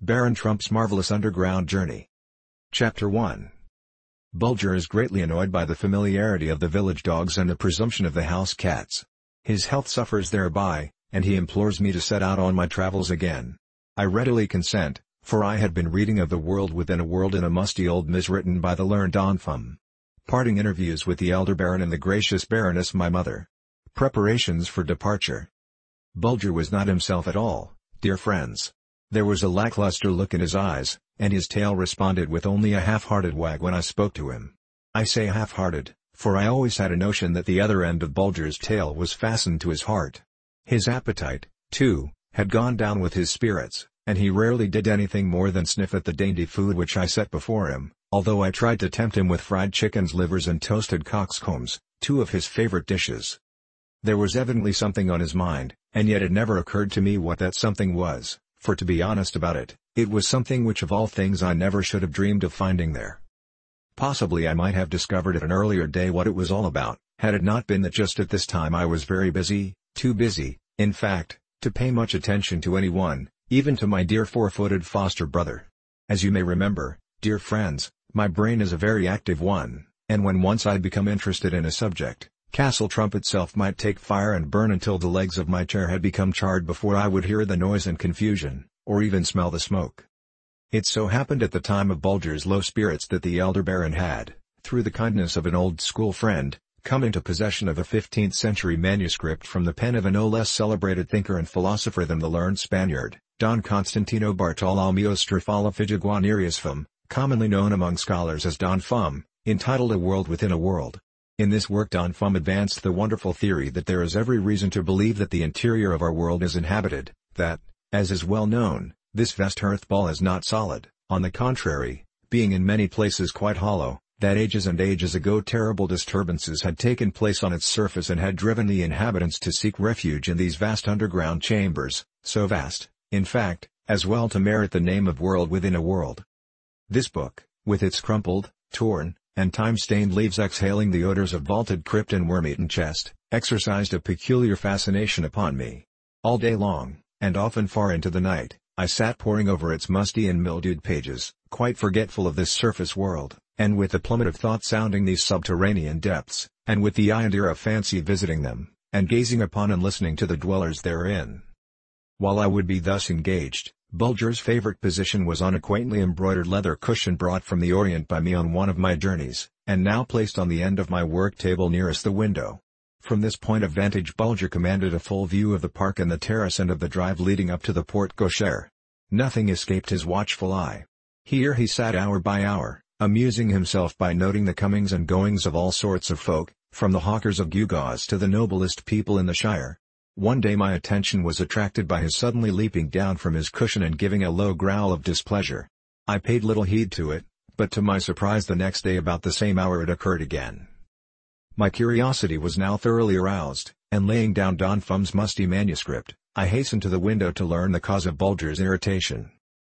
Baron Trump's Marvelous Underground Journey. Chapter 1. Bulger is greatly annoyed by the familiarity of the village dogs and the presumption of the house cats. His health suffers thereby, and he implores me to set out on my travels again. I readily consent, for I had been reading of The World Within a World in a musty old miss written by the learned Donfum. Parting interviews with the elder Baron and the gracious Baroness my mother. Preparations for departure. Bulger was not himself at all, dear friends. There was a lackluster look in his eyes, and his tail responded with only a half-hearted wag when I spoke to him. I say half-hearted, for I always had a notion that the other end of Bulger's tail was fastened to his heart. His appetite, too, had gone down with his spirits, and he rarely did anything more than sniff at the dainty food which I set before him, although I tried to tempt him with fried chickens, livers and toasted cockscombs, two of his favorite dishes. There was evidently something on his mind, and yet it never occurred to me what that something was. For to be honest about it, it was something which of all things I never should have dreamed of finding there. Possibly I might have discovered at an earlier day what it was all about, had it not been that just at this time I was very busy, too busy, in fact, to pay much attention to anyone, even to my dear four-footed foster brother. As you may remember, dear friends, my brain is a very active one, and when once I become interested in a subject, Castle Trump itself might take fire and burn until the legs of my chair had become charred before I would hear the noise and confusion, or even smell the smoke. It so happened at the time of Bulger's low spirits that the elder Baron had, through the kindness of an old school friend, come into possession of a 15th-century manuscript from the pen of a no less celebrated thinker and philosopher than the learned Spaniard, Don Constantino Bartolomeo Strafala commonly known among scholars as Don Fum, entitled A World Within a World. In this work Don Fum advanced the wonderful theory that there is every reason to believe that the interior of our world is inhabited, that, as is well known, this vast earth ball is not solid, on the contrary, being in many places quite hollow, that ages and ages ago terrible disturbances had taken place on its surface and had driven the inhabitants to seek refuge in these vast underground chambers, so vast, in fact, as well to merit the name of World Within a World. This book, with its crumpled, torn, and time-stained leaves exhaling the odors of vaulted crypt and worm-eaten chest, exercised a peculiar fascination upon me. All day long, and often far into the night, I sat poring over its musty and mildewed pages, quite forgetful of this surface world, and with the plummet of thought sounding these subterranean depths, and with the eye and ear of fancy visiting them, and gazing upon and listening to the dwellers therein. While I would be thus engaged, Bulger's favorite position was on a quaintly embroidered leather cushion brought from the Orient by me on one of my journeys, and now placed on the end of my work table nearest the window. From this point of vantage Bulger commanded a full view of the park and the terrace and of the drive leading up to the porte cochere. Nothing escaped his watchful eye. Here he sat hour by hour, amusing himself by noting the comings and goings of all sorts of folk, from the hawkers of gewgaws to the noblest people in the shire. One day my attention was attracted by his suddenly leaping down from his cushion and giving a low growl of displeasure. I paid little heed to it, but to my surprise the next day about the same hour it occurred again. My curiosity was now thoroughly aroused, and laying down Don Fum's musty manuscript, I hastened to the window to learn the cause of Bulger's irritation.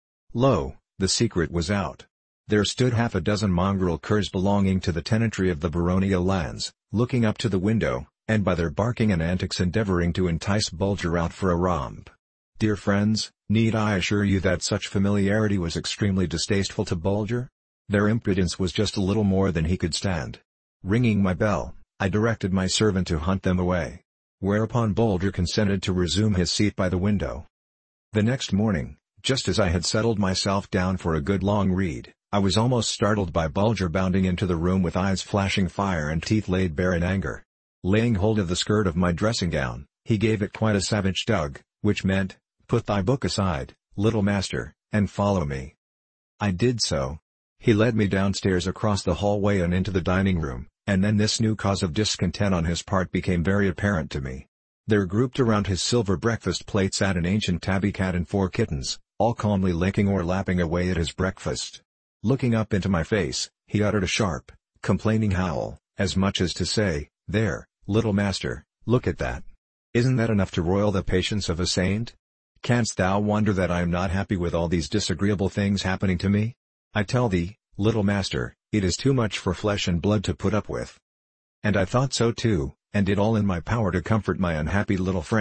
Lo, the secret was out. There stood half a dozen mongrel curs belonging to the tenantry of the baronial lands, looking up to the window, and by their barking and antics endeavoring to entice Bulger out for a romp. Dear friends, need I assure you that such familiarity was extremely distasteful to Bulger? Their impudence was just a little more than he could stand. Ringing my bell, I directed my servant to hunt them away. Whereupon Bulger consented to resume his seat by the window. The next morning, just as I had settled myself down for a good long read, I was almost startled by Bulger bounding into the room with eyes flashing fire and teeth laid bare in anger. Laying hold of the skirt of my dressing gown, he gave it quite a savage tug, which meant, "Put thy book aside, little master, and follow me." I did so. He led me downstairs across the hallway and into the dining room, and then this new cause of discontent on his part became very apparent to me. There grouped around his silver breakfast plate sat an ancient tabby cat and 4 kittens, all calmly licking or lapping away at his breakfast. Looking up into my face, he uttered a sharp, complaining howl, as much as to say, "There, little master, look at that. Isn't that enough to roil the patience of a saint? Canst thou wonder that I am not happy with all these disagreeable things happening to me? I tell thee, little master, it is too much for flesh and blood to put up with." And I thought so too, and did all in my power to comfort my unhappy little friend,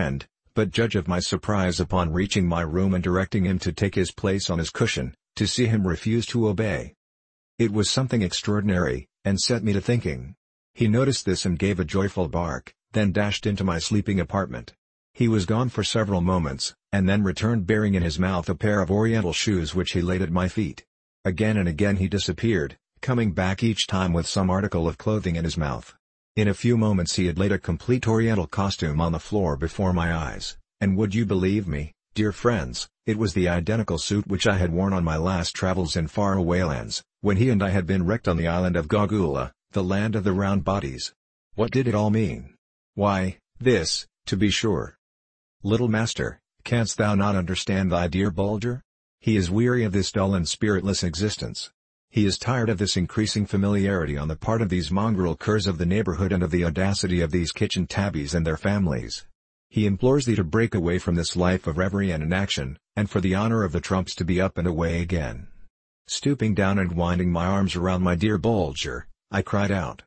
but judge of my surprise upon reaching my room and directing him to take his place on his cushion, to see him refuse to obey. It was something extraordinary, and set me to thinking. He noticed this and gave a joyful bark, then dashed into my sleeping apartment. He was gone for several moments, and then returned bearing in his mouth a pair of oriental shoes which he laid at my feet. Again and again he disappeared, coming back each time with some article of clothing in his mouth. In a few moments he had laid a complete oriental costume on the floor before my eyes, and would you believe me, dear friends, it was the identical suit which I had worn on my last travels in faraway lands, when he and I had been wrecked on the island of Gogula, the land of the round bodies. What did it all mean? Why, this, to be sure. Little master, canst thou not understand thy dear Bulger? He is weary of this dull and spiritless existence. He is tired of this increasing familiarity on the part of these mongrel curs of the neighborhood and of the audacity of these kitchen tabbies and their families. He implores thee to break away from this life of reverie and inaction, and for the honor of the trumps to be up and away again. Stooping down and winding my arms around my dear Bulger, I cried out.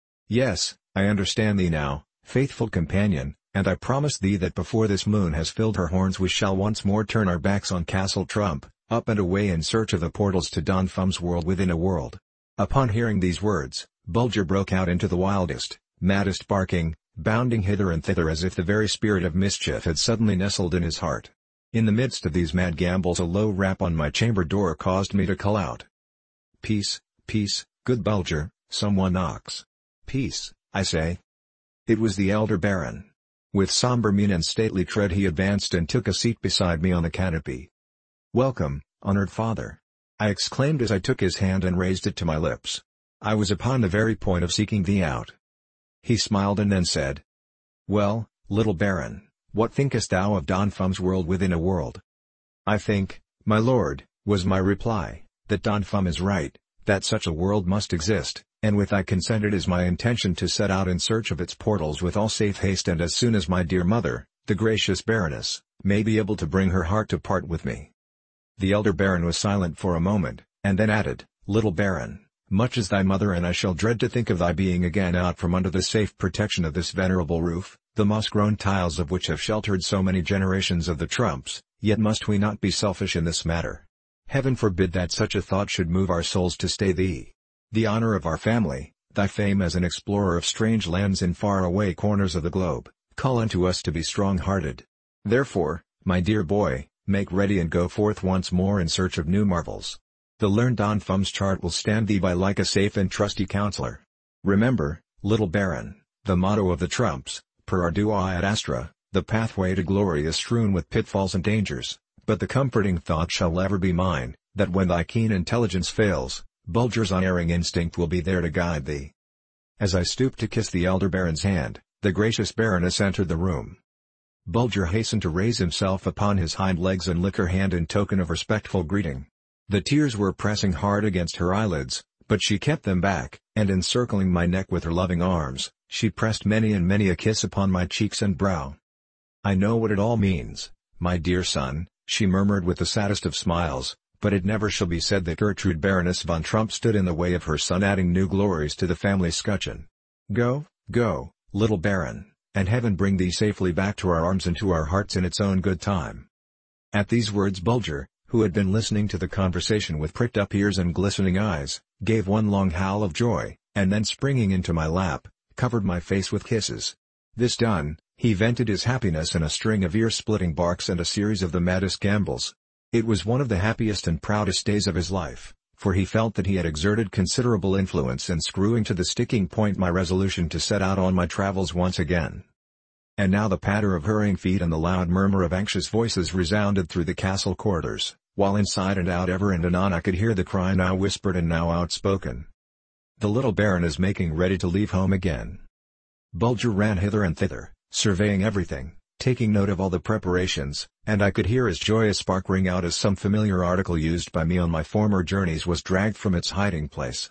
Yes, I understand thee now, faithful companion, and I promise thee that before this moon has filled her horns we shall once more turn our backs on Castle Trump, up and away in search of the portals to Don Fum's world within a world. Upon hearing these words, Bulger broke out into the wildest, maddest barking, bounding hither and thither as if the very spirit of mischief had suddenly nestled in his heart. In the midst of these mad gambols a low rap on my chamber door caused me to call out. Peace, peace, good Bulger, someone knocks. Peace, I say. It was the elder Baron. With somber mien and stately tread he advanced and took a seat beside me on the canopy. Welcome, honored father, I exclaimed as I took his hand and raised it to my lips. I was upon the very point of seeking thee out. He smiled and then said, Well, little Baron, what thinkest thou of Don Fum's world within a world? I think, my lord, was my reply, that Don Fum is right, that such a world must exist, and with thy consent it is my intention to set out in search of its portals with all safe haste and as soon as my dear mother, the gracious Baroness, may be able to bring her heart to part with me. The elder Baron was silent for a moment, and then added, Little Baron, much as thy mother and I shall dread to think of thy being again out from under the safe protection of this venerable roof, the moss-grown tiles of which have sheltered so many generations of the Trumps, yet must we not be selfish in this matter. Heaven forbid that such a thought should move our souls to stay thee. The honor of our family, thy fame as an explorer of strange lands in far-away corners of the globe, call unto us to be strong-hearted. Therefore, my dear boy, make ready and go forth once more in search of new marvels. The learned Don Fum's chart will stand thee by like a safe and trusty counselor. Remember, little Baron, the motto of the Trumps, per ardua ad astra, the pathway to glory is strewn with pitfalls and dangers, but the comforting thought shall ever be mine, that when thy keen intelligence fails, Bulger's unerring instinct will be there to guide thee. As I stooped to kiss the elder Baron's hand, the gracious Baroness entered the room. Bulger hastened to raise himself upon his hind legs and lick her hand in token of respectful greeting. The tears were pressing hard against her eyelids, but she kept them back, and encircling my neck with her loving arms, she pressed many and many a kiss upon my cheeks and brow. I know what it all means, my dear son, she murmured with the saddest of smiles, but it never shall be said that Gertrude Baroness von Trump stood in the way of her son adding new glories to the family scutcheon. Go, go, little Baron, and heaven bring thee safely back to our arms and to our hearts in its own good time. At these words Bulger, who had been listening to the conversation with pricked-up ears and glistening eyes, gave one long howl of joy, and then springing into my lap, covered my face with kisses. This done, he vented his happiness in a string of ear-splitting barks and a series of the maddest gambols. It was one of the happiest and proudest days of his life, for he felt that he had exerted considerable influence in screwing to the sticking point my resolution to set out on my travels once again. And now the patter of hurrying feet and the loud murmur of anxious voices resounded through the castle corridors, while inside and out ever and anon I could hear the cry now whispered and now outspoken. The little Baron is making ready to leave home again. Bulger ran hither and thither, surveying everything, taking note of all the preparations, and I could hear his joyous bark ring out as some familiar article used by me on my former journeys was dragged from its hiding place.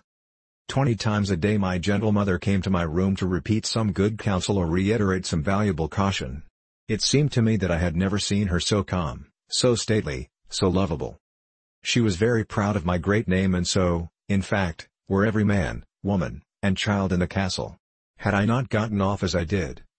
20 times a day my gentle mother came to my room to repeat some good counsel or reiterate some valuable caution. It seemed to me that I had never seen her so calm, so stately, so lovable. She was very proud of my great name and so, in fact, were every man, woman, and child in the castle. Had I not gotten off as I did,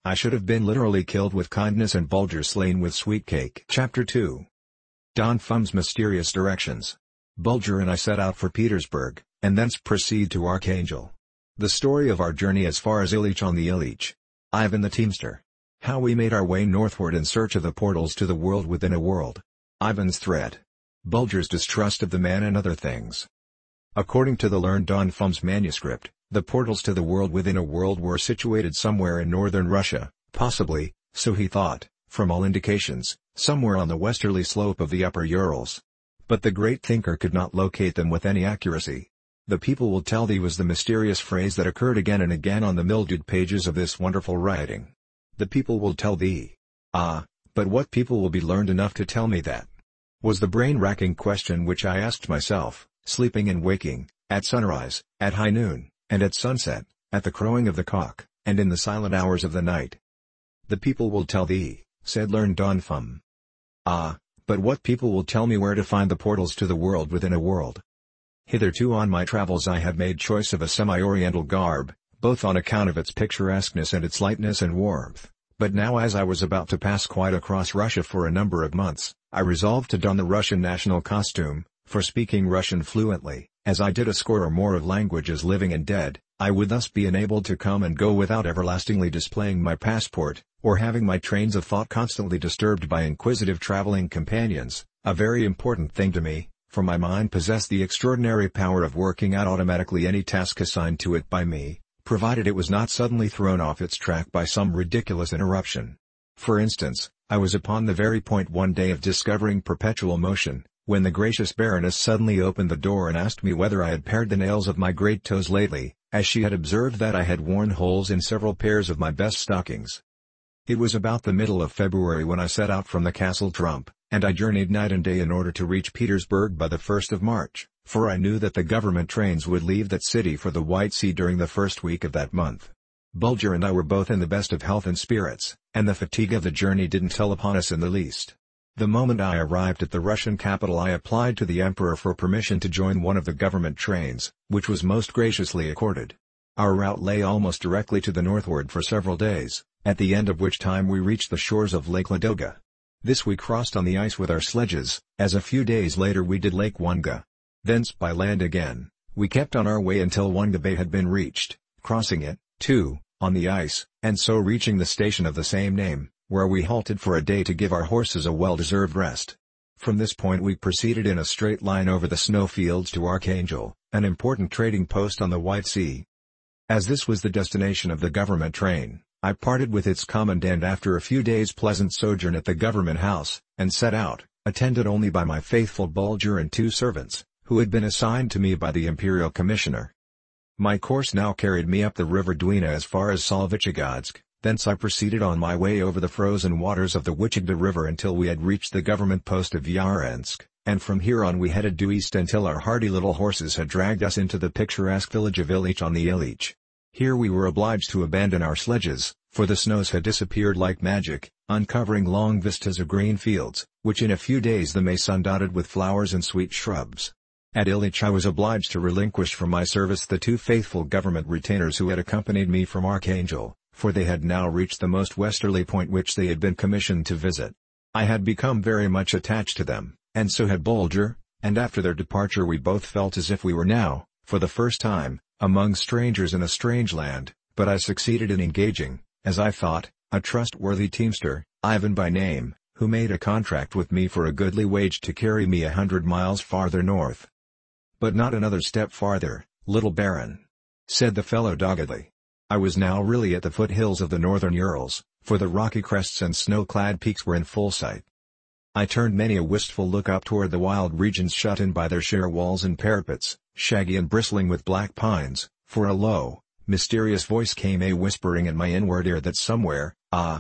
I should have been literally killed with kindness and Bulger slain with sweet cake. Chapter 2. Don Fum's mysterious directions. Bulger and I set out for Petersburg, and thence proceed to Archangel. The story of our journey as far as Ilich on the Ilich. Ivan the Teamster. How we made our way northward in search of the portals to the world within a world. Ivan's threat. Bulger's distrust of the man and other things. According to the learned Don Fum's manuscript, the portals to the world within a world were situated somewhere in northern Russia, possibly, so he thought, from all indications, somewhere on the westerly slope of the Upper Urals. But the great thinker could not locate them with any accuracy. "The people will tell thee" was the mysterious phrase that occurred again and again on the mildewed pages of this wonderful writing. The people will tell thee. Ah, but what people will be learned enough to tell me that? Was the brain-racking question which I asked myself, sleeping and waking, at sunrise, at high noon, and at sunset, at the crowing of the cock, and in the silent hours of the night. "The people will tell thee," said learned Don Fum. Ah, but what people will tell me where to find the portals to the world within a world? Hitherto on my travels I had made choice of a semi-oriental garb, both on account of its picturesqueness and its lightness and warmth, but now as I was about to pass quite across Russia for a number of months, I resolved to don the Russian national costume, for speaking Russian fluently, as I did a score or more of languages living and dead, I would thus be enabled to come and go without everlastingly displaying my passport, or having my trains of thought constantly disturbed by inquisitive traveling companions, a very important thing to me, for my mind possessed the extraordinary power of working out automatically any task assigned to it by me, provided it was not suddenly thrown off its track by some ridiculous interruption. For instance, I was upon the very point one day of discovering perpetual motion, when the gracious Baroness suddenly opened the door and asked me whether I had pared the nails of my great toes lately, as she had observed that I had worn holes in several pairs of my best stockings. It was about the middle of February when I set out from the Castle Trump, and I journeyed night and day in order to reach Petersburg by the 1st of March, for I knew that the government trains would leave that city for the White Sea during the first week of that month. Bulger and I were both in the best of health and spirits, and the fatigue of the journey didn't tell upon us in the least. The moment I arrived at the Russian capital I applied to the Emperor for permission to join one of the government trains, which was most graciously accorded. Our route lay almost directly to the northward for several days, at the end of which time we reached the shores of Lake Ladoga. This we crossed on the ice with our sledges, as a few days later we did Lake Wonga. Thence by land again, we kept on our way until Wonga Bay had been reached, crossing it, too, on the ice, and so reaching the station of the same name, where we halted for a day to give our horses a well-deserved rest. From this point we proceeded in a straight line over the snowfields to Archangel, an important trading post on the White Sea. As this was the destination of the government train, I parted with its commandant after a few days' pleasant sojourn at the government house, and set out, attended only by my faithful Bulger and 2 servants, who had been assigned to me by the Imperial Commissioner. My course now carried me up the river Dwina as far as Solvychegodsk. Thence I proceeded on my way over the frozen waters of the Wichita River until we had reached the government post of Yarensk, and from here on we headed due east until our hardy little horses had dragged us into the picturesque village of Ilich on the Ilich. Here we were obliged to abandon our sledges, for the snows had disappeared like magic, uncovering long vistas of green fields, which in a few days the May sun dotted with flowers and sweet shrubs. At Ilich I was obliged to relinquish from my service the 2 faithful government retainers who had accompanied me from Archangel, for they had now reached the most westerly point which they had been commissioned to visit. I had become very much attached to them, and so had Bulger, and after their departure we both felt as if we were now, for the first time, among strangers in a strange land, but I succeeded in engaging, as I thought, a trustworthy teamster, Ivan by name, who made a contract with me for a goodly wage to carry me 100 miles farther north. "But not another step farther, little Baron," said the fellow doggedly. I was now really at the foothills of the northern Urals, for the rocky crests and snow-clad peaks were in full sight. I turned many a wistful look up toward the wild regions shut in by their sheer walls and parapets, shaggy and bristling with black pines, for a low, mysterious voice came whispering in my inward ear that somewhere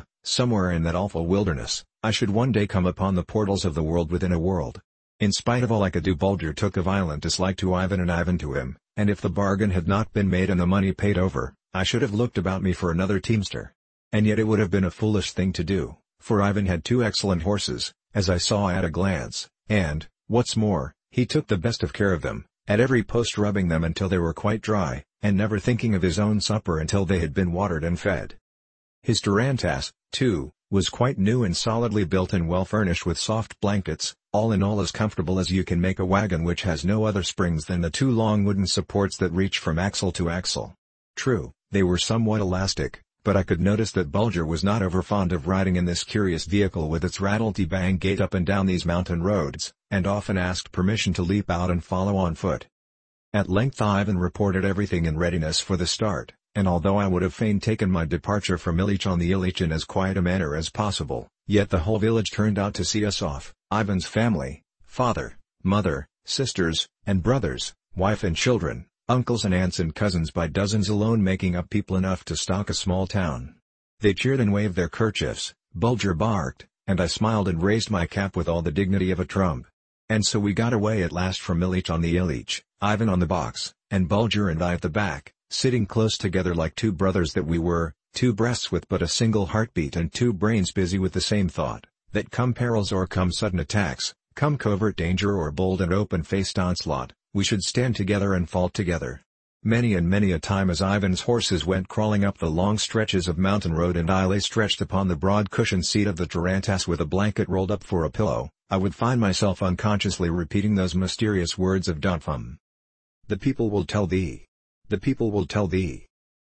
in that awful wilderness, I should one day come upon the portals of the world within a world. In spite of all I could do, Bulger took a violent dislike to Ivan and Ivan to him, and if the bargain had not been made and the money paid over, I should have looked about me for another teamster. And yet it would have been a foolish thing to do, for Ivan had 2 excellent horses, as I saw at a glance, and, what's more, he took the best of care of them, at every post rubbing them until they were quite dry, and never thinking of his own supper until they had been watered and fed. His tarantass, too, was quite new and solidly built and well furnished with soft blankets, all in all as comfortable as you can make a wagon which has no other springs than the two long wooden supports that reach from axle to axle. True, they were somewhat elastic, but I could notice that Bulger was not over fond of riding in this curious vehicle with its rattle-te-bang gait up and down these mountain roads, and often asked permission to leap out and follow on foot. At length Ivan reported everything in readiness for the start, and although I would have fain taken my departure from Ilich on the Ilich in as quiet a manner as possible, yet the whole village turned out to see us off, Ivan's family, father, mother, sisters, and brothers, wife and children, uncles and aunts and cousins by dozens alone making up people enough to stock a small town. They cheered and waved their kerchiefs, Bulger barked, and I smiled and raised my cap with all the dignity of a Trump. And so we got away at last from Ilich on the Ilich, Ivan on the box, and Bulger and I at the back, sitting close together like two brothers that we were, two breasts with but a single heartbeat and two brains busy with the same thought, that come perils or come sudden attacks, come covert danger or bold and open-faced onslaught, we should stand together and fall together. Many and many a time as Ivan's horses went crawling up the long stretches of mountain road and I lay stretched upon the broad cushioned seat of the tarantass with a blanket rolled up for a pillow, I would find myself unconsciously repeating those mysterious words of Dotfum. The people will tell thee. The people will tell thee.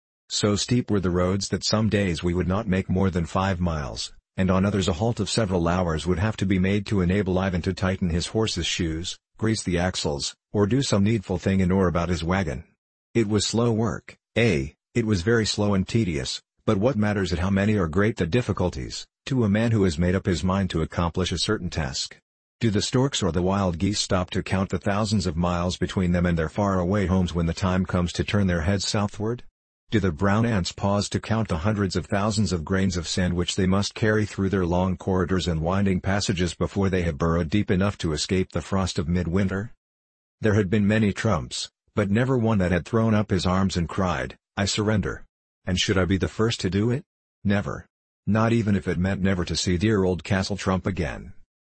So steep were the roads that some days we would not make more than 5 miles, and on others a halt of several hours would have to be made to enable Ivan to tighten his horse's shoes, grease the axles, or do some needful thing in or about his wagon. It was slow work, it was very slow and tedious, but what matters it how many or great the difficulties, to a man who has made up his mind to accomplish a certain task? Do the storks or the wild geese stop to count the thousands of miles between them and their far-away homes when the time comes to turn their heads southward? Do the brown ants pause to count the hundreds of thousands of grains of sand which they must carry through their long corridors and winding passages before they have burrowed deep enough to escape the frost of midwinter? There had been many Trumps, but never one that had thrown up his arms and cried, "I surrender." And should I be the first to do it? Never. Not even if it meant never to see dear old Castle Trump again.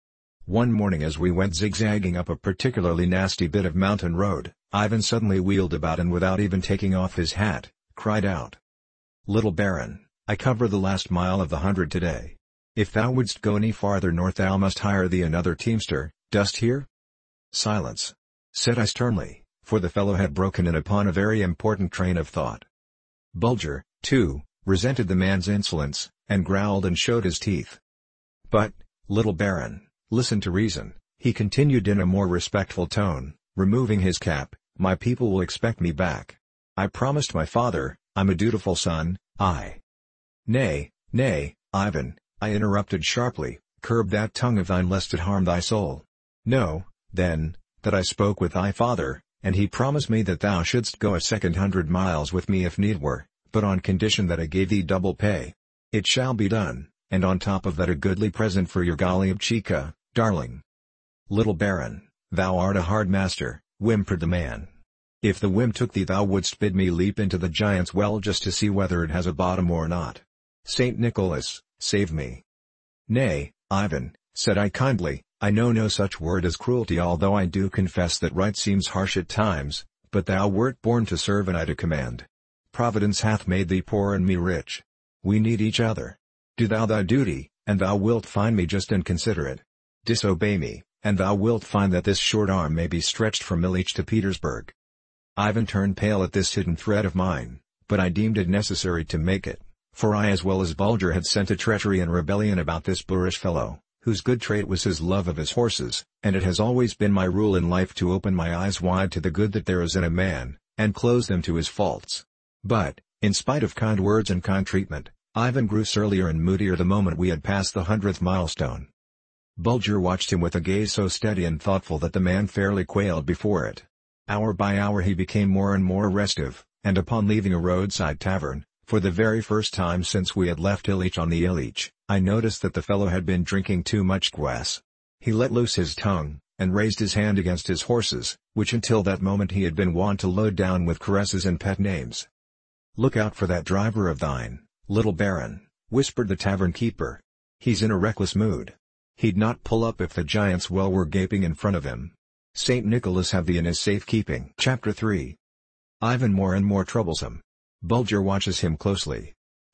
One morning as we went zigzagging up a particularly nasty bit of mountain road, Ivan suddenly wheeled about and without even taking off his hat, cried out, "Little Baron, I cover the last mile of the 100 today. If thou wouldst go any farther north thou must hire thee another teamster, dost hear?" "Silence," said I sternly, for the fellow had broken in upon a very important train of thought. Bulger, too, resented the man's insolence, and growled and showed his teeth. "But, little Baron, listen to reason," he continued in a more respectful tone, removing his cap, "my people will expect me back. I promised my father, I'm a dutiful son, I—" "Nay, nay, Ivan," I interrupted sharply, "curb that tongue of thine lest it harm thy soul. Know, then, that I spoke with thy father, and he promised me that thou shouldst go a second 100 miles with me if need were, but on condition that I gave thee double pay. It shall be done, and on top of that a goodly present for your Goliabchika, darling." "Little Baron, thou art a hard master," whimpered the man. "If the whim took thee thou wouldst bid me leap into the giant's well just to see whether it has a bottom or not. Saint Nicholas, save me." "Nay, Ivan," said I kindly, "I know no such word as cruelty although I do confess that right seems harsh at times, but thou wert born to serve and I to command. Providence hath made thee poor and me rich. We need each other. Do thou thy duty, and thou wilt find me just and considerate. Disobey me, and thou wilt find that this short arm may be stretched from Ilich to Petersburg." Ivan turned pale at this hidden threat of mine, but I deemed it necessary to make it, for I as well as Bulger had scented treachery and rebellion about this boorish fellow, whose good trait was his love of his horses, and it has always been my rule in life to open my eyes wide to the good that there is in a man, and close them to his faults. But, in spite of kind words and kind treatment, Ivan grew surlier and moodier the moment we had passed the 100th milestone. Bulger watched him with a gaze so steady and thoughtful that the man fairly quailed before it. Hour by hour he became more and more restive, and upon leaving a roadside tavern, for the very first time since we had left Ilich on the Ilich, I noticed that the fellow had been drinking too much kvass. He let loose his tongue, and raised his hand against his horses, which until that moment he had been wont to load down with caresses and pet names. "Look out for that driver of thine, little Baron," whispered the tavern keeper. "He's in a reckless mood. He'd not pull up if the giant's well were gaping in front of him. Saint Nicholas have thee in his safe keeping." Chapter 3. Ivan more and more troublesome. Bulger watches him closely.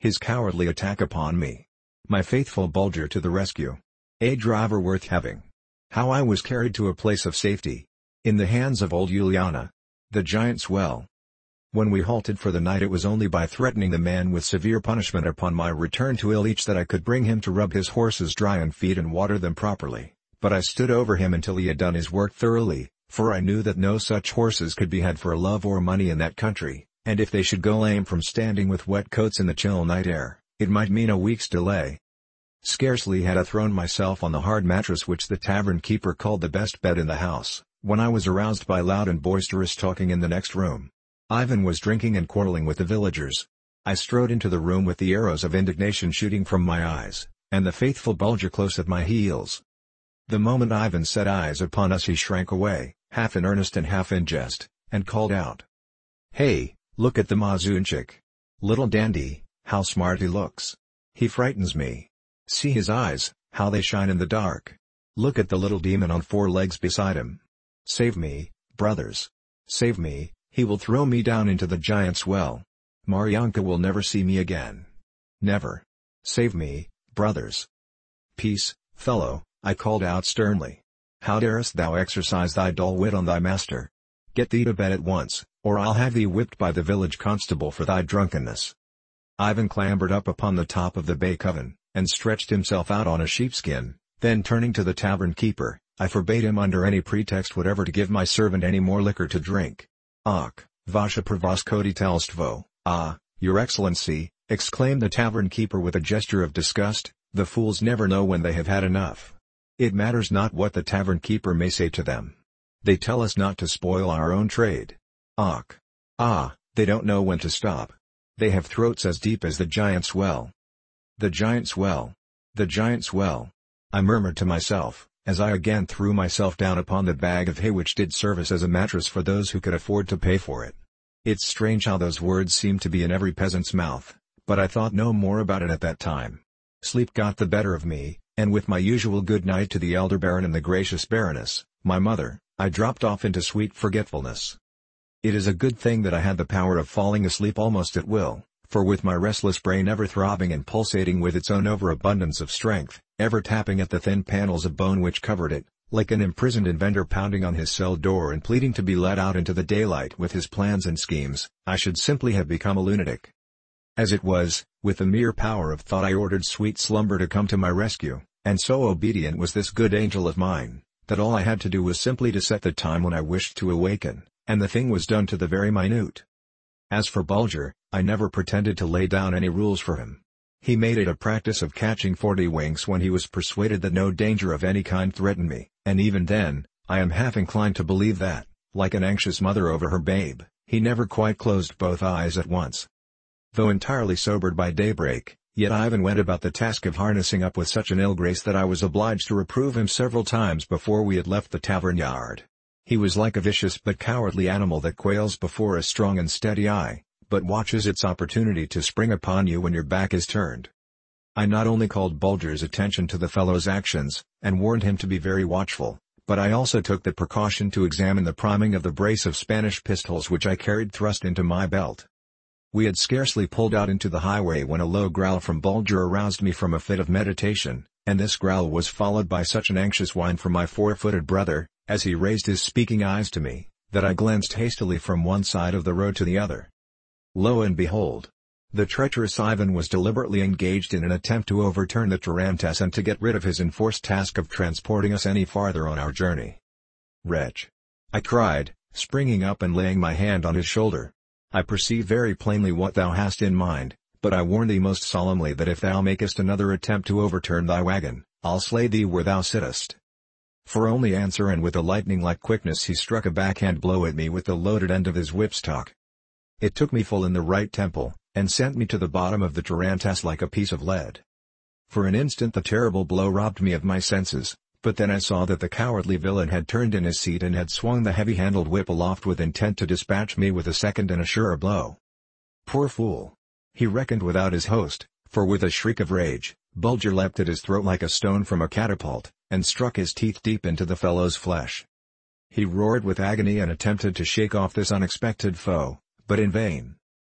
His cowardly attack upon me. My faithful Bulger to the rescue. A driver worth having. How I was carried to a place of safety. In the hands of old Yuliana. The Giant's Well. When we halted for the night, it was only by threatening the man with severe punishment upon my return to Ilich that I could bring him to rub his horses dry and feed and water them properly, but I stood over him until he had done his work thoroughly, for I knew that no such horses could be had for love or money in that country, and if they should go lame from standing with wet coats in the chill night air, it might mean a week's delay. Scarcely had I thrown myself on the hard mattress which the tavern keeper called the best bed in the house, when I was aroused by loud and boisterous talking in the next room. Ivan was drinking and quarreling with the villagers. I strode into the room with the arrows of indignation shooting from my eyes, and the faithful Bulger close at my heels. The moment Ivan set eyes upon us he shrank away, half in earnest and half in jest, and called out. "Hey, look at the Mazunchik. Little dandy, how smart he looks. He frightens me. See his eyes, how they shine in the dark. Look at the little demon on 4 legs beside him. Save me, brothers. Save me, he will throw me down into the Giant's Well. Maryanka will never see me again. Never. Save me, brothers." "Peace, fellow," I called out sternly. "How darest thou exercise thy dull wit on thy master? Get thee to bed at once, or I'll have thee whipped by the village constable for thy drunkenness." Ivan clambered up upon the top of the bake oven, and stretched himself out on a sheepskin, then turning to the tavern keeper, I forbade him under any pretext whatever to give my servant any more liquor to drink. "Ach, Vasha Pravoskhoditelstvo, ah, your excellency," exclaimed the tavern keeper with a gesture of disgust, "the fools never know when they have had enough. It matters not what the tavern keeper may say to them. They tell us not to spoil our own trade. Ach! Ah, they don't know when to stop. They have throats as deep as the Giant's Well." "The Giant's Well! The Giant's Well!" I murmured to myself, as I again threw myself down upon the bag of hay which did service as a mattress for those who could afford to pay for it. It's strange how those words seem to be in every peasant's mouth, but I thought no more about it at that time. Sleep got the better of me, and with my usual good night to the elder baron and the gracious baroness, my mother, I dropped off into sweet forgetfulness. It is a good thing that I had the power of falling asleep almost at will, for with my restless brain ever throbbing and pulsating with its own overabundance of strength, ever tapping at the thin panels of bone which covered it, like an imprisoned inventor pounding on his cell door and pleading to be let out into the daylight with his plans and schemes, I should simply have become a lunatic. As it was, with the mere power of thought I ordered sweet slumber to come to my rescue, and so obedient was this good angel of mine, that all I had to do was simply to set the time when I wished to awaken, and the thing was done to the very minute. As for Bulger, I never pretended to lay down any rules for him. He made it a practice of catching 40 winks when he was persuaded that no danger of any kind threatened me, and even then, I am half inclined to believe that, like an anxious mother over her babe, he never quite closed both eyes at once. Though entirely sobered by daybreak, yet Ivan went about the task of harnessing up with such an ill grace that I was obliged to reprove him several times before we had left the tavern yard. He was like a vicious but cowardly animal that quails before a strong and steady eye, but watches its opportunity to spring upon you when your back is turned. I not only called Bulger's attention to the fellow's actions, and warned him to be very watchful, but I also took the precaution to examine the priming of the brace of Spanish pistols which I carried thrust into my belt. We had scarcely pulled out into the highway when a low growl from Bulger aroused me from a fit of meditation, and this growl was followed by such an anxious whine from my 4-footed brother, as he raised his speaking eyes to me, that I glanced hastily from one side of the road to the other. Lo and behold! The treacherous Ivan was deliberately engaged in an attempt to overturn the tarantass and to get rid of his enforced task of transporting us any farther on our journey. "Wretch!" I cried, springing up and laying my hand on his shoulder. "I perceive very plainly what thou hast in mind, but I warn thee most solemnly that if thou makest another attempt to overturn thy wagon, I'll slay thee where thou sittest." For only answer and with a lightning-like quickness he struck a backhand blow at me with the loaded end of his whipstock. It took me full in the right temple, and sent me to the bottom of the tarantass like a piece of lead. For an instant the terrible blow robbed me of my senses, but then I saw that the cowardly villain had turned in his seat and had swung the heavy-handled whip aloft with intent to dispatch me with a second and a surer blow. Poor fool! He reckoned without his host, for with a shriek of rage, Bulger leapt at his throat like a stone from a catapult, and struck his teeth deep into the fellow's flesh. He roared with agony and attempted to shake off this unexpected foe, but in vain.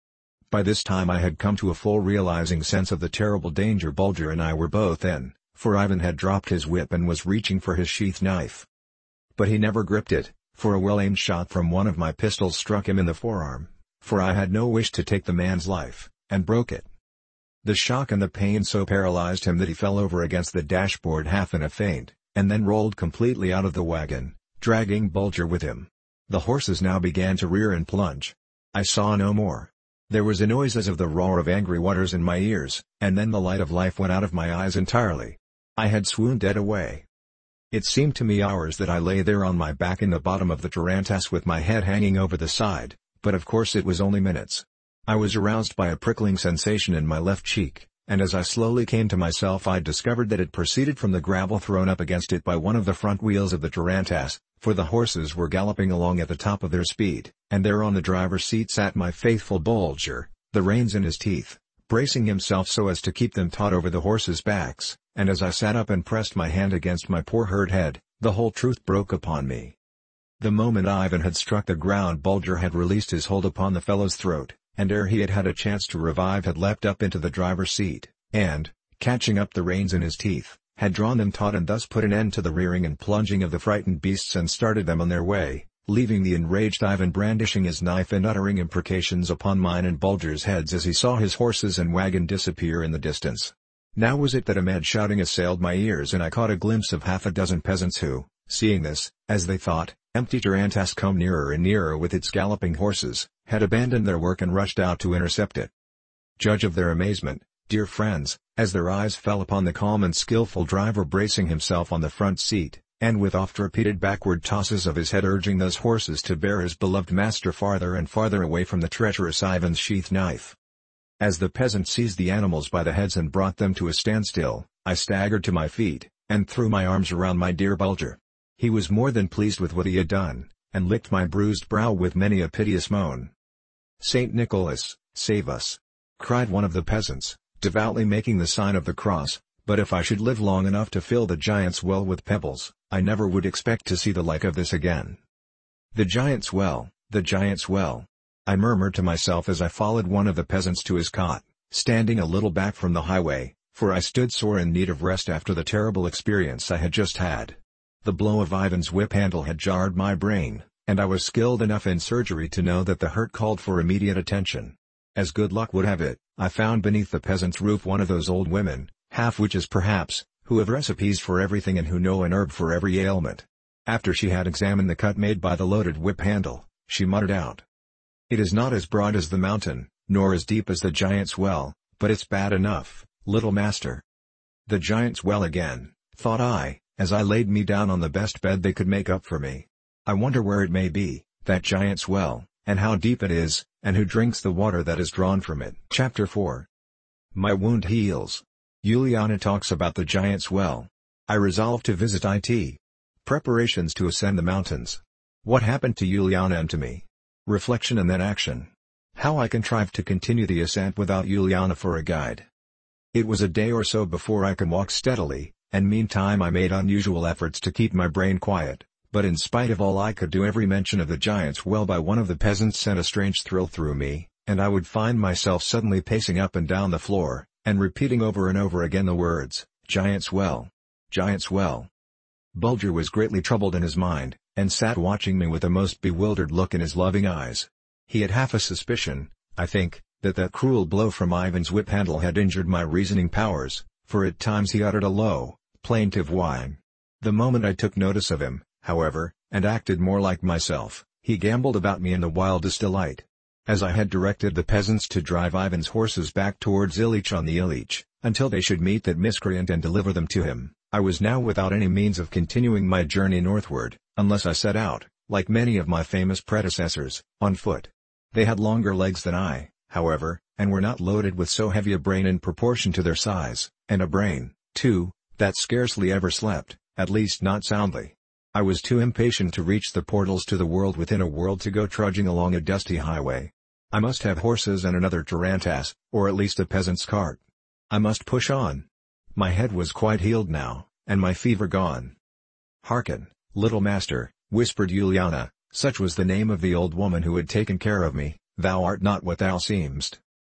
By this time I had come to a full realizing sense of the terrible danger Bulger and I were both in, for Ivan had dropped his whip and was reaching for his sheath knife. But he never gripped it, for a well-aimed shot from one of my pistols struck him in the forearm, for I had no wish to take the man's life, and broke it. The shock and the pain so paralyzed him that he fell over against the dashboard half in a faint, and then rolled completely out of the wagon, dragging Bulger with him. The horses now began to rear and plunge. I saw no more. There was a noise as of the roar of angry waters in my ears, and then the light of life went out of my eyes entirely. I had swooned dead away. It seemed to me hours that I lay there on my back in the bottom of the tarantass with my head hanging over the side, but of course it was only minutes. I was aroused by a prickling sensation in my left cheek, and as I slowly came to myself I discovered that it proceeded from the gravel thrown up against it by one of the front wheels of the tarantass, for the horses were galloping along at the top of their speed, and there on the driver's seat sat my faithful Bulger, the reins in his teeth, bracing himself so as to keep them taut over the horses' backs, and as I sat up and pressed my hand against my poor hurt head, the whole truth broke upon me. The moment Ivan had struck the ground Bulger had released his hold upon the fellow's throat, and ere he had had a chance to revive had leapt up into the driver's seat, and, catching up the reins in his teeth, had drawn them taut and thus put an end to the rearing and plunging of the frightened beasts and started them on their way, leaving the enraged Ivan brandishing his knife and uttering imprecations upon mine and Bulger's heads as he saw his horses and wagon disappear in the distance. Now was it that a mad shouting assailed my ears and I caught a glimpse of half a dozen peasants who, seeing this, as they thought, empty tarantass come nearer and nearer with its galloping horses, had abandoned their work and rushed out to intercept it. Judge of their amazement, dear friends, as their eyes fell upon the calm and skillful driver bracing himself on the front seat, and with oft-repeated backward tosses of his head urging those horses to bear his beloved master farther and farther away from the treacherous Ivan's sheath knife. As the peasant seized the animals by the heads and brought them to a standstill, I staggered to my feet, and threw my arms around my dear Bulger. He was more than pleased with what he had done, and licked my bruised brow with many a piteous moan. "Saint Nicholas, save us!" cried one of the peasants, devoutly making the sign of the cross, "but if I should live long enough to fill the Giant's Well with pebbles, I never would expect to see the like of this again." The Giant's Well, the Giant's Well. I murmured to myself as I followed one of the peasants to his cot, standing a little back from the highway, for I stood sore in need of rest after the terrible experience I had just had. The blow of Ivan's whip handle had jarred my brain, and I was skilled enough in surgery to know that the hurt called for immediate attention. As good luck would have it, I found beneath the peasant's roof one of those old women, half-witches perhaps, who have recipes for everything and who know an herb for every ailment. After she had examined the cut made by the loaded whip handle, she muttered out, "It is not as broad as the mountain, nor as deep as the Giant's Well, but it's bad enough, little master." The Giant's Well again, thought I, as I laid me down on the best bed they could make up for me. I wonder where it may be, that Giant's Well, and how deep it is, and who drinks the water that is drawn from it. Chapter 4. My wound heals. Juliana talks about the Giant's Well. I resolve to visit it. Preparations to ascend the mountains. What happened to Juliana and to me? Reflection and then action. How I contrived to continue the ascent without Juliana for a guide. It was a day or so before I could walk steadily, and meantime I made unusual efforts to keep my brain quiet, but in spite of all I could do every mention of the Giant's Well by one of the peasants sent a strange thrill through me, and I would find myself suddenly pacing up and down the floor, and repeating over and over again the words, "Giant's Well. Giant's Well." Bulger was greatly troubled in his mind, and sat watching me with a most bewildered look in his loving eyes. He had half a suspicion, I think, that cruel blow from Ivan's whip handle had injured my reasoning powers, for at times he uttered a low, plaintive whine. The moment I took notice of him, however, and acted more like myself, he gamboled about me in the wildest delight. As I had directed the peasants to drive Ivan's horses back towards Ilich on the Ilich, until they should meet that miscreant and deliver them to him, I was now without any means of continuing my journey northward, unless I set out, like many of my famous predecessors, on foot. They had longer legs than I, however, and were not loaded with so heavy a brain in proportion to their size, and a brain, too, that scarcely ever slept, at least not soundly. I was too impatient to reach the portals to the world within a world to go trudging along a dusty highway. I must have horses and another tarantass, or at least a peasant's cart. I must push on. My head was quite healed now, and my fever gone. "Hearken, little master," whispered Juliana, such was the name of the old woman who had taken care of me, "thou art not what thou seemst.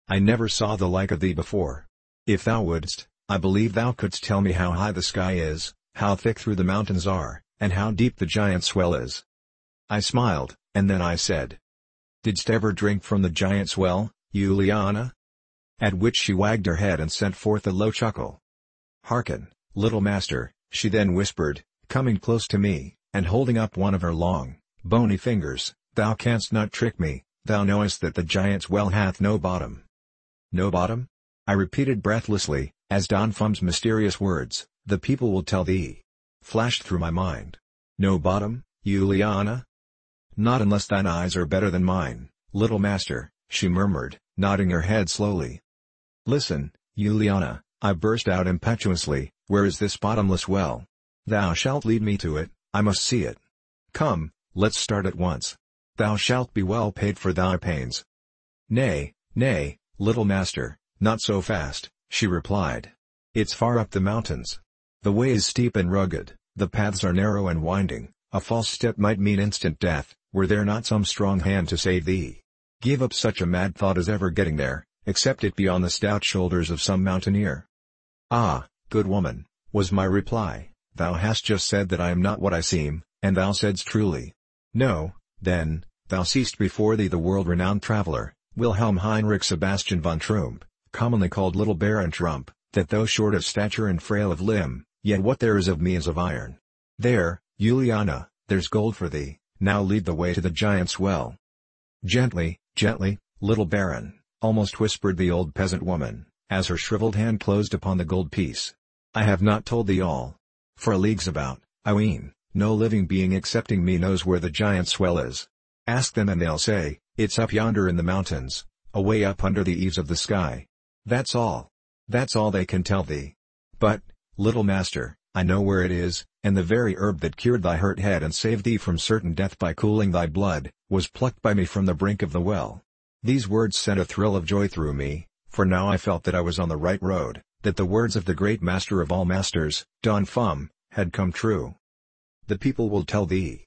I never saw the like of thee before. If thou wouldst, I believe thou couldst tell me how high the sky is, how thick through the mountains are, and how deep the Giant's Well is." I smiled, and then I said, "Didst ever drink from the Giant's Well, Juliana?" At which she wagged her head and sent forth a low chuckle. "Hearken, little master," she then whispered, coming close to me, and holding up one of her long, bony fingers, "thou canst not trick me, thou knowest that the Giant's Well hath no bottom." "No bottom?" I repeated breathlessly, as Don Fum's mysterious words, "the people will tell thee," flashed through my mind. "No bottom, Juliana?" "Not unless thine eyes are better than mine, little master," she murmured, nodding her head slowly. "Listen, Juliana," I burst out impetuously, "where is this bottomless well? Thou shalt lead me to it, I must see it. Come, let's start at once. Thou shalt be well paid for thy pains." "Nay, nay, little master, not so fast," she replied. "It's far up the mountains. The way is steep and rugged, the paths are narrow and winding, a false step might mean instant death, were there not some strong hand to save thee. Give up such a mad thought as ever getting there, except it be on the stout shoulders of some mountaineer." "Ah, good woman," was my reply, "thou hast just said that I am not what I seem, and thou saidst truly. No, then, thou seest before thee the world-renowned traveler, Wilhelm Heinrich Sebastian von Trump, commonly called Little Baron Trump, that though short of stature and frail of limb, yet what there is of me is of iron. There, Juliana, there's gold for thee, now lead the way to the Giant's Well." "Gently, gently, little Baron," almost whispered the old peasant woman, as her shriveled hand closed upon the gold piece. "I have not told thee all. For leagues about, I ween, no living being excepting me knows where the Giant's Well is. Ask them and they'll say, it's up yonder in the mountains, away up under the eaves of the sky. That's all. That's all they can tell thee. But, little master, I know where it is, and the very herb that cured thy hurt head and saved thee from certain death by cooling thy blood, was plucked by me from the brink of the well." These words sent a thrill of joy through me, for now I felt that I was on the right road, that the words of the great master of all masters, Don Fum, had come true. "The people will tell thee."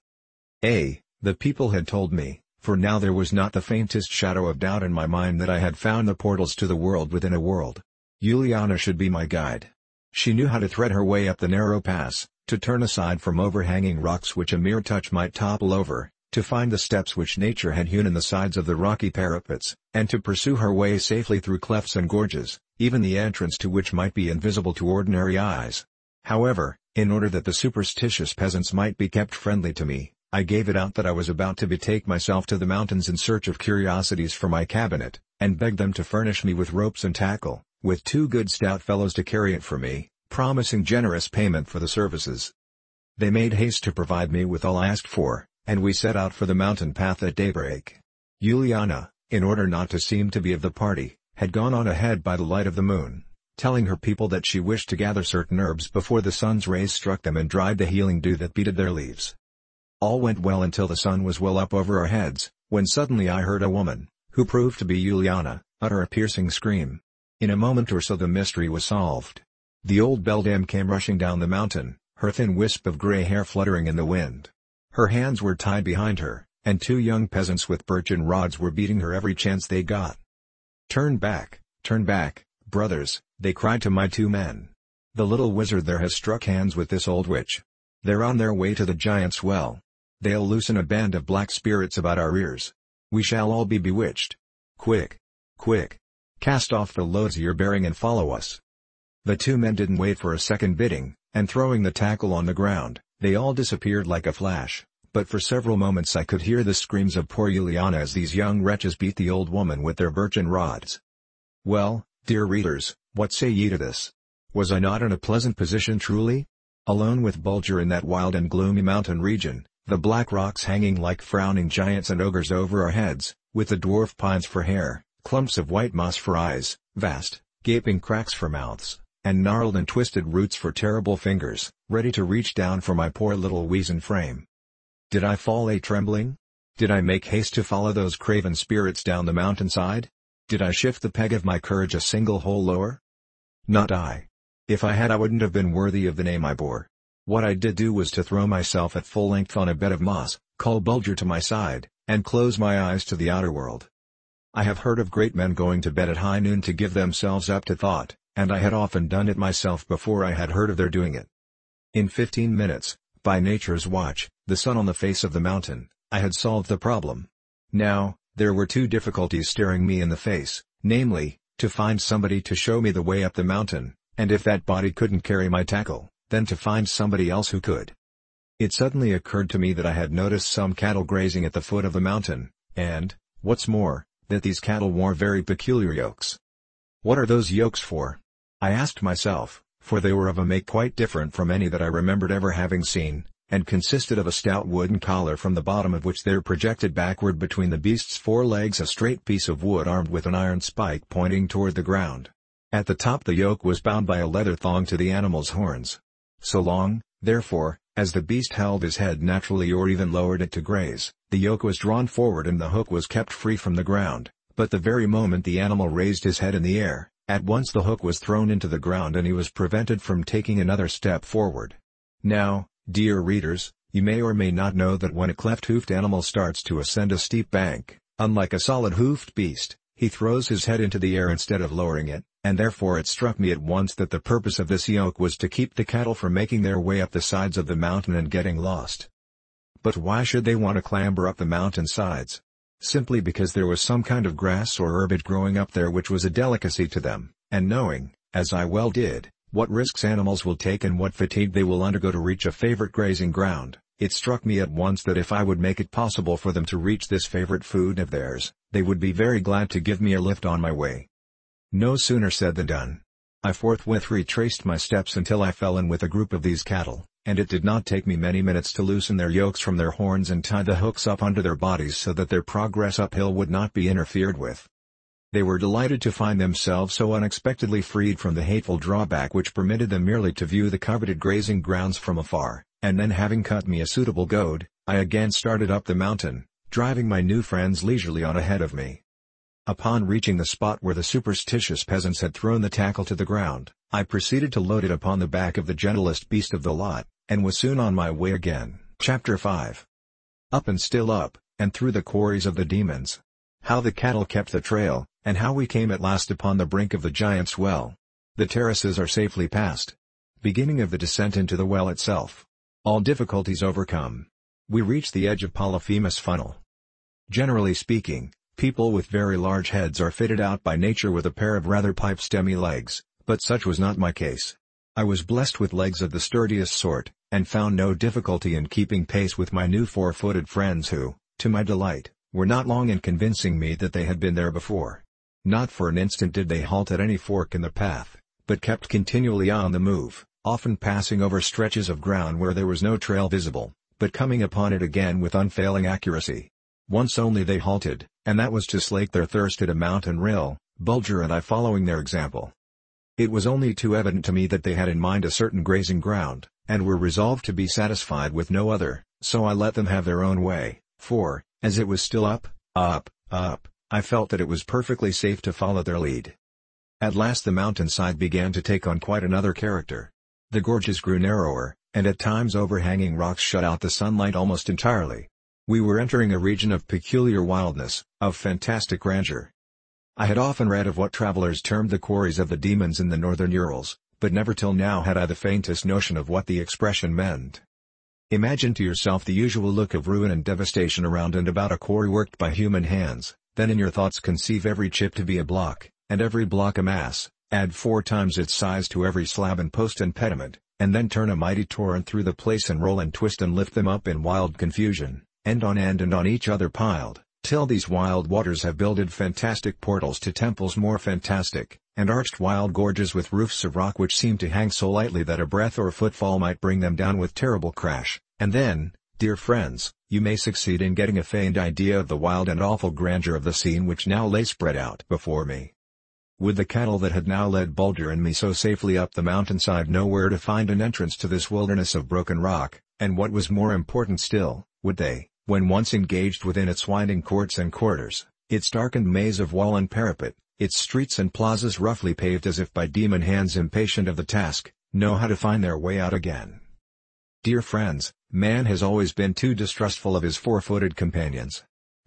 The people had told me, for now there was not the faintest shadow of doubt in my mind that I had found the portals to the world within a world. Juliana should be my guide. She knew how to thread her way up the narrow pass, to turn aside from overhanging rocks which a mere touch might topple over, to find the steps which nature had hewn in the sides of the rocky parapets, and to pursue her way safely through clefts and gorges, even the entrance to which might be invisible to ordinary eyes. However, in order that the superstitious peasants might be kept friendly to me, I gave it out that I was about to betake myself to the mountains in search of curiosities for my cabinet, and begged them to furnish me with ropes and tackle, with 2 good stout fellows to carry it for me, promising generous payment for the services. They made haste to provide me with all I asked for, and we set out for the mountain path at daybreak. Juliana, in order not to seem to be of the party, had gone on ahead by the light of the moon, telling her people that she wished to gather certain herbs before the sun's rays struck them and dried the healing dew that beaded their leaves. All went well until the sun was well up over our heads, when suddenly I heard a woman, who proved to be Juliana, utter a piercing scream. In a moment or so the mystery was solved. The old beldame came rushing down the mountain, her thin wisp of grey hair fluttering in the wind. Her hands were tied behind her, and 2 young peasants with birchen rods were beating her every chance they got. Turn back, brothers," they cried to my 2 men. "The little wizard there has struck hands with this old witch. They're on their way to the Giant's Well. They'll loosen a band of black spirits about our ears. We shall all be bewitched. Quick! Quick! Cast off the loads you're bearing and follow us." The 2 men didn't wait for a second bidding, and throwing the tackle on the ground, they all disappeared like a flash, but for several moments I could hear the screams of poor Juliana as these young wretches beat the old woman with their birchen rods. Well, dear readers, what say ye to this? Was I not in a pleasant position truly? Alone with Bulger in that wild and gloomy mountain region, the black rocks hanging like frowning giants and ogres over our heads, with the dwarf pines for hair, clumps of white moss for eyes, vast, gaping cracks for mouths, and gnarled and twisted roots for terrible fingers, ready to reach down for my poor little weazen frame. Did I fall a trembling? Did I make haste to follow those craven spirits down the mountainside? Did I shift the peg of my courage a single hole lower? Not I. If I had, I wouldn't have been worthy of the name I bore. What I did do was to throw myself at full length on a bed of moss, call Bulger to my side, and close my eyes to the outer world. I have heard of great men going to bed at high noon to give themselves up to thought, and I had often done it myself before I had heard of their doing it. In 15 minutes, by nature's watch, the sun on the face of the mountain, I had solved the problem. Now, there were two difficulties staring me in the face, namely, to find somebody to show me the way up the mountain, and if that body couldn't carry my tackle, then to find somebody else who could. It suddenly occurred to me that I had noticed some cattle grazing at the foot of the mountain, and, what's more, that these cattle wore very peculiar yokes. What are those yokes for? I asked myself, for they were of a make quite different from any that I remembered ever having seen, and consisted of a stout wooden collar from the bottom of which there projected backward between the beast's forelegs a straight piece of wood armed with an iron spike pointing toward the ground. At the top the yoke was bound by a leather thong to the animal's horns. So long, therefore, as the beast held his head naturally or even lowered it to graze, the yoke was drawn forward and the hook was kept free from the ground, but the very moment the animal raised his head in the air, at once the hook was thrown into the ground and he was prevented from taking another step forward. Now, dear readers, you may or may not know that when a cleft-hoofed animal starts to ascend a steep bank, unlike a solid-hoofed beast, he throws his head into the air instead of lowering it, and therefore it struck me at once that the purpose of this yoke was to keep the cattle from making their way up the sides of the mountain and getting lost. But why should they want to clamber up the mountain sides? Simply because there was some kind of grass or herbage growing up there which was a delicacy to them, and knowing, as I well did, what risks animals will take and what fatigue they will undergo to reach a favorite grazing ground, it struck me at once that if I would make it possible for them to reach this favorite food of theirs, they would be very glad to give me a lift on my way. No sooner said than done. I forthwith retraced my steps until I fell in with a group of these cattle, and it did not take me many minutes to loosen their yokes from their horns and tie the hooks up under their bodies so that their progress uphill would not be interfered with. They were delighted to find themselves so unexpectedly freed from the hateful drawback which permitted them merely to view the coveted grazing grounds from afar, and then having cut me a suitable goad, I again started up the mountain, driving my new friends leisurely on ahead of me. Upon reaching the spot where the superstitious peasants had thrown the tackle to the ground, I proceeded to load it upon the back of the gentlest beast of the lot, and was soon on my way again. Chapter 5. Up and still up, and through the quarries of the demons. How the cattle kept the trail, and how we came at last upon the brink of the giant's well. The terraces are safely passed. Beginning of the descent into the well itself. All difficulties overcome. We reach the edge of Polyphemus funnel. Generally speaking, people with very large heads are fitted out by nature with a pair of rather pipe-stemmy legs, but such was not my case. I was blessed with legs of the sturdiest sort, and found no difficulty in keeping pace with my new four-footed friends who, to my delight, were not long in convincing me that they had been there before. Not for an instant did they halt at any fork in the path, but kept continually on the move, often passing over stretches of ground where there was no trail visible, but coming upon it again with unfailing accuracy. Once only they halted, and that was to slake their thirst at a mountain rill, Bulger and I following their example. It was only too evident to me that they had in mind a certain grazing ground, and were resolved to be satisfied with no other, so I let them have their own way, for, as it was still up, I felt that it was perfectly safe to follow their lead. At last the mountainside began to take on quite another character. The gorges grew narrower, and at times overhanging rocks shut out the sunlight almost entirely. We were entering a region of peculiar wildness, of fantastic grandeur. I had often read of what travelers termed the quarries of the demons in the northern Urals, but never till now had I the faintest notion of what the expression meant. Imagine to yourself the usual look of ruin and devastation around and about a quarry worked by human hands, then in your thoughts conceive every chip to be a block, and every block a mass, add 4 times its size to every slab and post and pediment, and then turn a mighty torrent through the place and roll and twist and lift them up in wild confusion, end and on each other piled, till these wild waters have builded fantastic portals to temples more fantastic, and arched wild gorges with roofs of rock which seem to hang so lightly that a breath or footfall might bring them down with terrible crash, and then, dear friends, you may succeed in getting a feigned idea of the wild and awful grandeur of the scene which now lay spread out before me. Would the cattle that had now led Bulger and me so safely up the mountainside know where to find an entrance to this wilderness of broken rock, and what was more important still, would they, when once engaged within its winding courts and corridors, its darkened maze of wall and parapet, its streets and plazas roughly paved as if by demon hands impatient of the task, know how to find their way out again? Dear friends, man has always been too distrustful of his four-footed companions.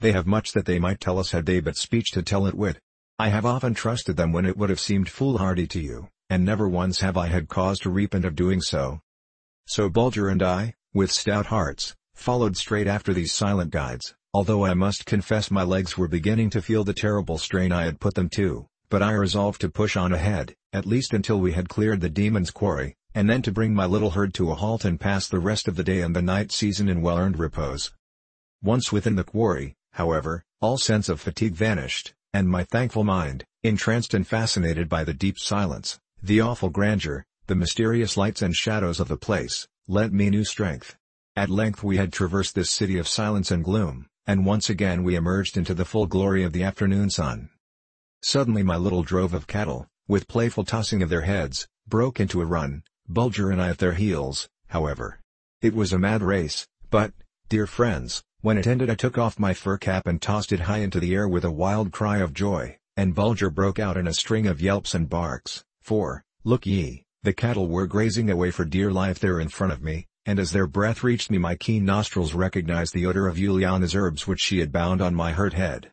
They have much that they might tell us had they but speech to tell it with. I have often trusted them when it would have seemed foolhardy to you, and never once have I had cause to repent of doing so. So Bulger and I, with stout hearts, followed straight after these silent guides, although I must confess my legs were beginning to feel the terrible strain I had put them to, but I resolved to push on ahead, at least until we had cleared the demon's quarry, and then to bring my little herd to a halt and pass the rest of the day and the night season in well-earned repose. Once within the quarry, however, all sense of fatigue vanished, and my thankful mind, entranced and fascinated by the deep silence, the awful grandeur, the mysterious lights and shadows of the place, lent me new strength. At length we had traversed this city of silence and gloom, and once again we emerged into the full glory of the afternoon sun. Suddenly my little drove of cattle, with playful tossing of their heads, broke into a run, Bulger and I at their heels, however. It was a mad race, but, dear friends, when it ended I took off my fur cap and tossed it high into the air with a wild cry of joy, and Bulger broke out in a string of yelps and barks, for, look ye, the cattle were grazing away for dear life there in front of me, and as their breath reached me my keen nostrils recognized the odor of Juliana's herbs which she had bound on my hurt head.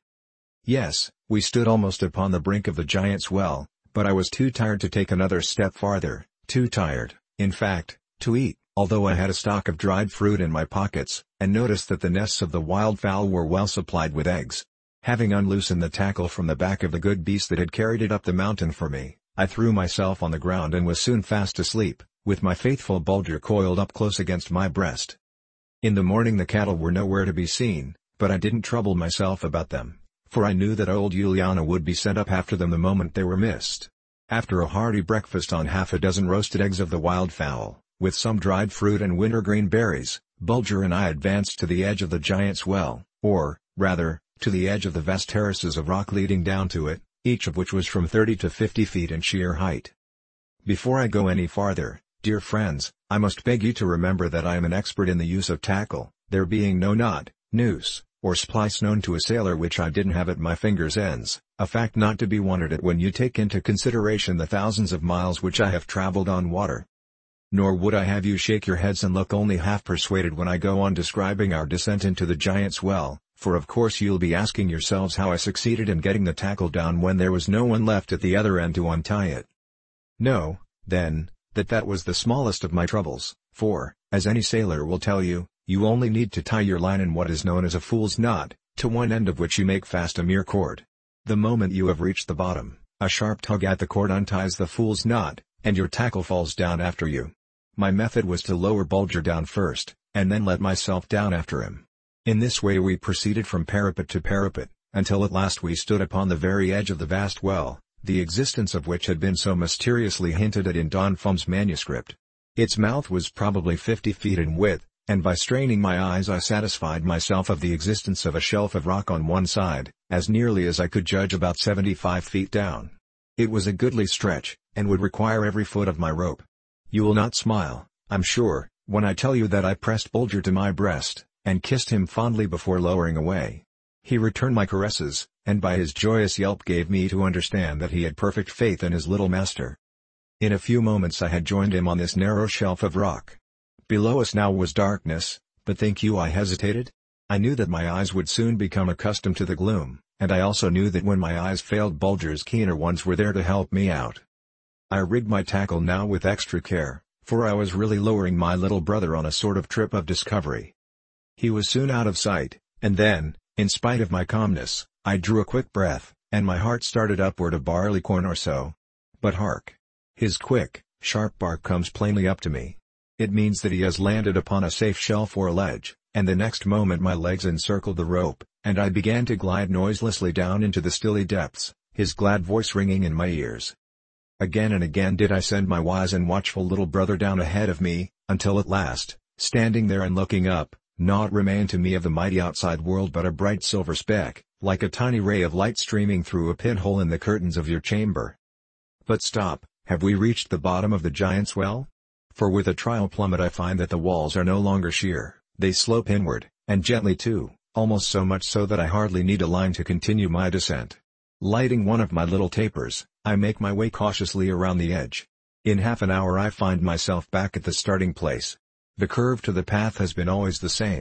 Yes, we stood almost upon the brink of the giant's well, but I was too tired to take another step farther, too tired, in fact, to eat, although I had a stock of dried fruit in my pockets, and noticed that the nests of the wildfowl were well supplied with eggs. Having unloosened the tackle from the back of the good beast that had carried it up the mountain for me, I threw myself on the ground and was soon fast asleep, with my faithful Bulger coiled up close against my breast. In the morning the cattle were nowhere to be seen, but I didn't trouble myself about them, for I knew that old Juliana would be sent up after them the moment they were missed. After a hearty breakfast on half a dozen roasted eggs of the wildfowl, with some dried fruit and wintergreen berries, Bulger and I advanced to the edge of the giant's well, or, rather, to the edge of the vast terraces of rock leading down to it, each of which was from 30 to 50 feet in sheer height. Before I go any farther, dear friends, I must beg you to remember that I am an expert in the use of tackle, there being no knot, noose, or splice known to a sailor which I didn't have at my fingers' ends, a fact not to be wondered at when you take into consideration the thousands of miles which I have traveled on water. Nor would I have you shake your heads and look only half persuaded when I go on describing our descent into the giant's well, for of course you'll be asking yourselves how I succeeded in getting the tackle down when there was no one left at the other end to untie it. Know, then, that was the smallest of my troubles, for, as any sailor will tell you, you only need to tie your line in what is known as a fool's knot, to one end of which you make fast a mere cord. The moment you have reached the bottom, a sharp tug at the cord unties the fool's knot, and your tackle falls down after you. My method was to lower Bulger down first, and then let myself down after him. In this way we proceeded from parapet to parapet, until at last we stood upon the very edge of the vast well, the existence of which had been so mysteriously hinted at in Don Fum's manuscript. Its mouth was probably 50 feet in width, and by straining my eyes I satisfied myself of the existence of a shelf of rock on one side, as nearly as I could judge about 75 feet down. It was a goodly stretch, and would require every foot of my rope. You will not smile, I'm sure, when I tell you that I pressed Bulger to my breast, and kissed him fondly before lowering away. He returned my caresses, and by his joyous yelp gave me to understand that he had perfect faith in his little master. In a few moments I had joined him on this narrow shelf of rock. Below us now was darkness, but think you I hesitated? I knew that my eyes would soon become accustomed to the gloom, and I also knew that when my eyes failed Bulger's keener ones were there to help me out. I rigged my tackle now with extra care, for I was really lowering my little brother on a sort of trip of discovery. He was soon out of sight, and then, in spite of my calmness, I drew a quick breath, and my heart started upward a barleycorn or so. But hark! His quick, sharp bark comes plainly up to me. It means that he has landed upon a safe shelf or ledge, and the next moment my legs encircled the rope, and I began to glide noiselessly down into the stilly depths, his glad voice ringing in my ears. Again and again did I send my wise and watchful little brother down ahead of me, until at last, standing there and looking up, naught remained to me of the mighty outside world but a bright silver speck, like a tiny ray of light streaming through a pinhole in the curtains of your chamber. But stop, have we reached the bottom of the giant's well? For with a trial plummet I find that the walls are no longer sheer, they slope inward, and gently too, almost so much so that I hardly need a line to continue my descent. Lighting one of my little tapers, I make my way cautiously around the edge. In half an hour I find myself back at the starting place. The curve to the path has been always the same,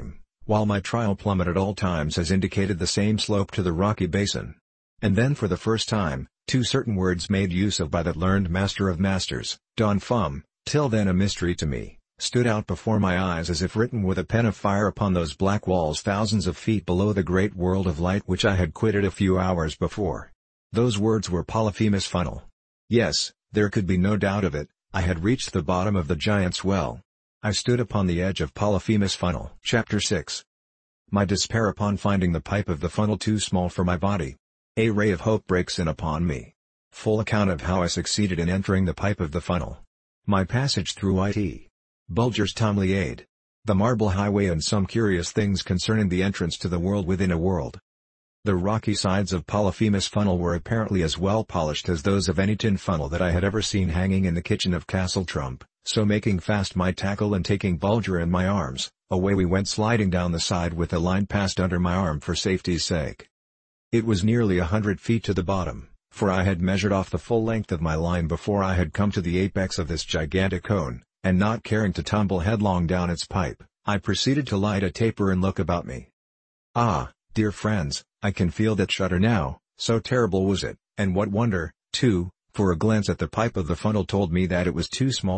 while my trial plummet at all times has indicated the same slope to the rocky basin. And then for the first time, two certain words made use of by that learned master of masters, Don Fum, till then a mystery to me, stood out before my eyes as if written with a pen of fire upon those black walls thousands of feet below the great world of light which I had quitted a few hours before. Those words were Polyphemus Funnel. Yes, there could be no doubt of it, I had reached the bottom of the giant's well. I stood upon the edge of Polyphemus Funnel. Chapter 6. My despair upon finding the pipe of the funnel too small for my body. A ray of hope breaks in upon me. Full account of how I succeeded in entering the pipe of the funnel. My passage through it. Bulger's Tomliade. The marble highway and some curious things concerning the entrance to the world within a world. The rocky sides of Polyphemus Funnel were apparently as well polished as those of any tin funnel that I had ever seen hanging in the kitchen of Castle Trump, so making fast my tackle and taking Bulger in my arms, away we went sliding down the side with the line passed under my arm for safety's sake. It was nearly 100 feet to the bottom, for I had measured off the full length of my line before I had come to the apex of this gigantic cone, and not caring to tumble headlong down its pipe, I proceeded to light a taper and look about me. Ah, dear friends, I can feel that shudder now, so terrible was it, and what wonder, too, for a glance at the pipe of the funnel told me that it was too small